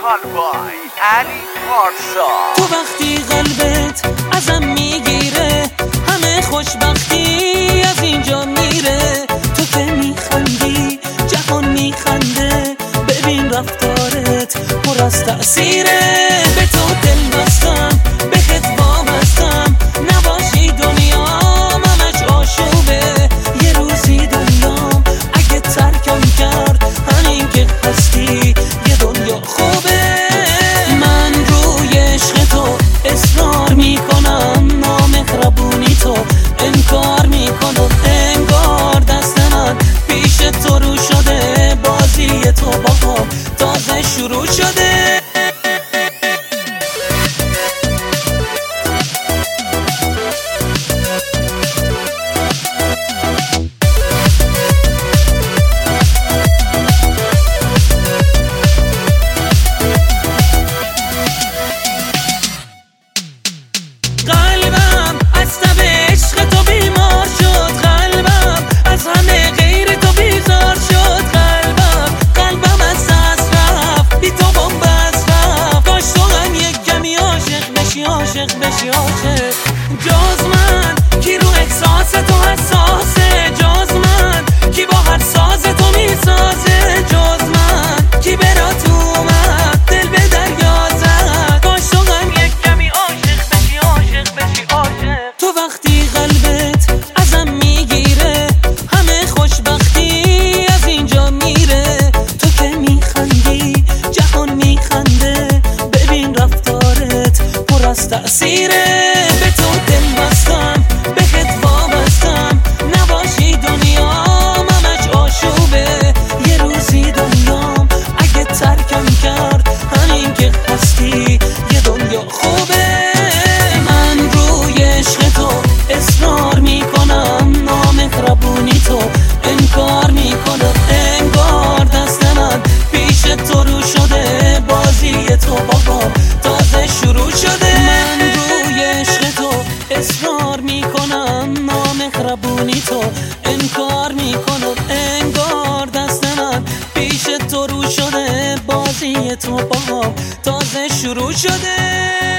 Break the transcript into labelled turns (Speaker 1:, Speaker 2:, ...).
Speaker 1: کالبای علی پارسا.
Speaker 2: تو وقتی قلبت ازم میگیره همه خوشبختی از اینجا میره. تو که میخندی جهان میخنده، ببین رفتارت پر از تأثیره. به تو دل بستم بهت وابستم، نباشی دنیام همش آشوبه. یه روزی دنیام اگه ترکم کرد همین که هستی یه دنیا خوبه. من روی عشق تو اصرار میکنم، نامهربونی تو انکار میکنم. انگار دست من پیش تو رو شده، بازی تو با هم تازه شروع شده. قلبم از تب عشق تو بیمار شد، قلبم از همه غیر تو بیزار شد. قلبم از دست رفت، بی تو بنبست رفت. کاش تو هم یک کمی عاشق بشی، عاشق بشی، عاشق. جز من کی رو احساس تو حساسه، جز من کی با هر ساز تو میسازه، جز من کی برات اومد دل به دریا زد. کاش تو هم یک کمی عاشق بشی، عاشق بشی، عاشق. تو وقتی قلبت ازم میگیره همه خوشبختی از اینجا میره. تو که میخندی جهان میخنده، ببین رفتارت پر از تأثیره. به تو دل بستم بهت وابستم، نباشی دنیام همش آشوبه. یه روزی دنیام اگه ترکم کرد همین که هستی یه دنیا خوبه. من روی عشق تو اصرار میکنم، نامهربونی تو انکار میکنم. انگار دست من پیش تو رو شده، بازی تو با هم تازه شروع شده. من روی عشق تو اصرار میکنم، نامهربونی تو انکار میکنم. انگار دست من پیش تو رو شده، بازی تو با هم تازه شروع شده.